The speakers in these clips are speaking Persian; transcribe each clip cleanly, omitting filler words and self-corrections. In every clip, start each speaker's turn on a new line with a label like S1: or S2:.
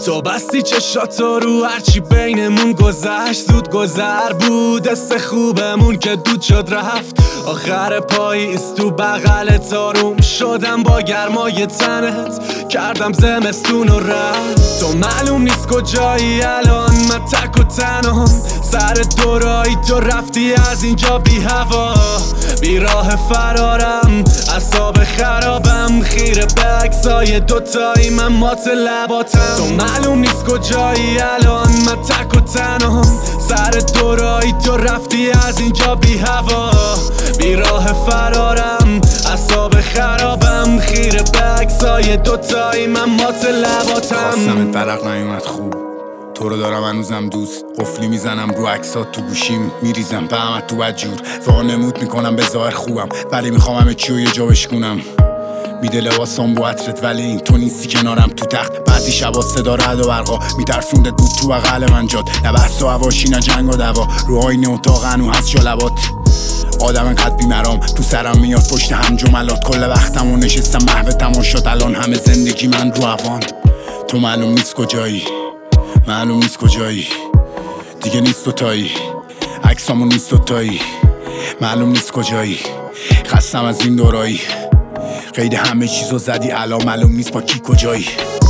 S1: تو بستی چشاتو رو هرچی بینمون گذشت، زود گذر بود حس خوبمون که دود شد رفت. آخر پاییز تو بغلت آروم شدم، با گرمای تنت کردم زمستون و رفت. تو معلوم نیست کجایی الان، من تک و تنام سر دورایی، تو رفتی از اینجا بی هوا، بی راه فرارم، اعصاب خرابم، خیره به عکسای دوتایی من مات لباتم. تو معلوم نیست کجایی الان، من تک و تنام سر دورایی، تو رفتی از اینجا بی هوا، بی راه فرارم، اعصاب خرابم، خیره به عکسای دوتایی من مات لباتم.
S2: خواستمت برق نیومد خوب، تو رو دارم هنوزم دوست، قفلی میزنم رو عکسات تو گوشیم، میریزم فهمت تو بدجور، وانمود میکنم به ظاهر خوبم ولی میخوام همه چی رو یه جا بشکونم. میده لباسام با عطرت ولی این تو نیستی کنارم تو تخت. بعضی شبا صدا رعد و برقا میترسوندت بود تو بغل من جات، نه بحث و هواشی نه جنگ و دوا، رو آینه اتاق هنو هست جلبات. آدم انقدر بیمرام تو سرم میاد پشت هم جملات، کل وقتم و نشستم محو تماشات، الان همه زندگی من رو هوان. تو معلوم نیست کجایی، معلوم نیست کجایی، دیگه نیست دوتایی، عکسامون نیست دوتایی، معلوم نیست کجایی، خستم از این دورایی، قید همه چیزو زدی الان معلوم نیست با کی کجایی.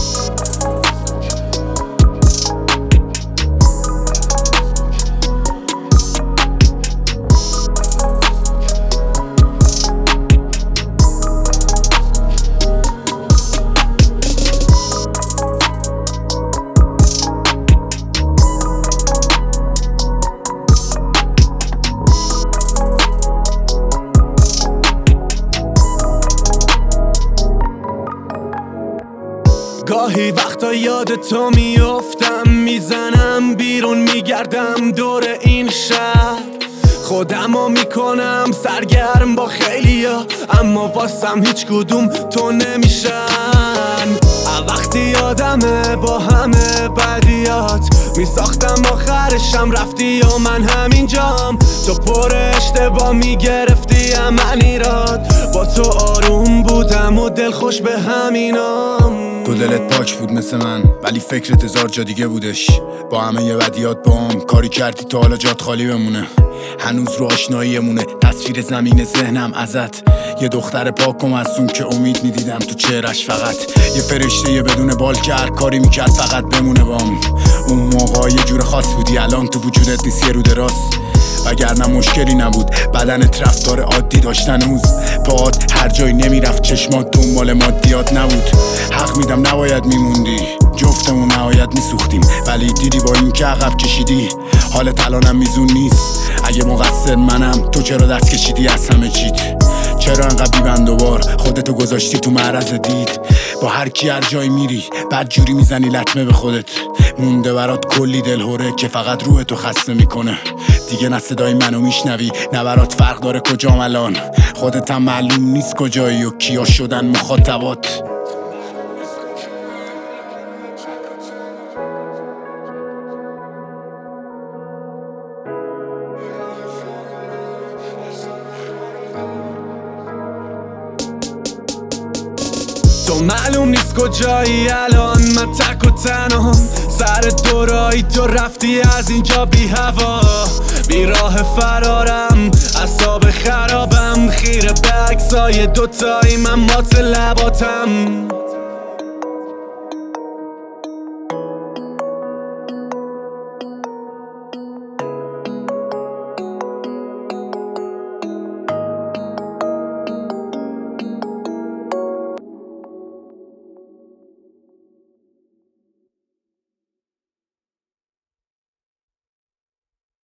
S1: گاهی وقتا یاد تو میافتم، میزنم بیرون میگردم دور این شهر، خودمو میکنم سرگرم با خیلیا، اما واسم هیچ کدوم تو نمیشن. وقتی یادمه با همه بدیات میساختم، آخرشم رفتی و من همینجام، تو پر اشتباه میگرفتی عملیرات، با تو آروم بودم و دل خوش به همینام.
S2: تو دلت پاک بود مثل من ولی فکرت هزار جا دیگه بودش، با همه یه بدیات بام کاری کردی تا حالا جات خالی بمونه، هنوز رو آشناییمونه تصویر زمین ذهنم ازت، یه دختر پاک و معصوم که امید میدیدم تو چهرش، فقط یه فرشته یه بدون بال که هر کاری میکرد فقط بمونه بام. اون موقع یه جور خاص بودی، الان تو وجودت نیست یه رو دراز، وگرنه مشکلی نبود بدنت رفتار عادی داشتن، هنوز پاهات هر جایی نمیرفت، چشمات دنبال مادیات نبود. حق میدم نباید میموندی، جفتمون نهایت میسوختیم، ولی دیدی با این که عقب کشیدی حالت الانم میزون نیست. اگه مقصر منم تو چرا دست کشیدی از همه چیت، چرا انقدر بیبند و بار خودتو گذاشتی تو معرض دید، با هر کی هر جایی میری بعد جوری میزنی لطمه به خودت، مونده برات کلی دلهوره که فقط روحتو خسته میکنه، دیگه نه صدای منو میشنوی نه برات فرق داره کجام الان، خودت هم معلوم نیست کجایی و کیا شدن مخاطبات.
S1: تو معلوم نیست کجایی الان، من تک و تنام سر دورایی، تو رفتی از اینجا بی هوا، بی راه فرارم، اعصاب خرابم، خیره به عکسای دوتایی من مات لباتم.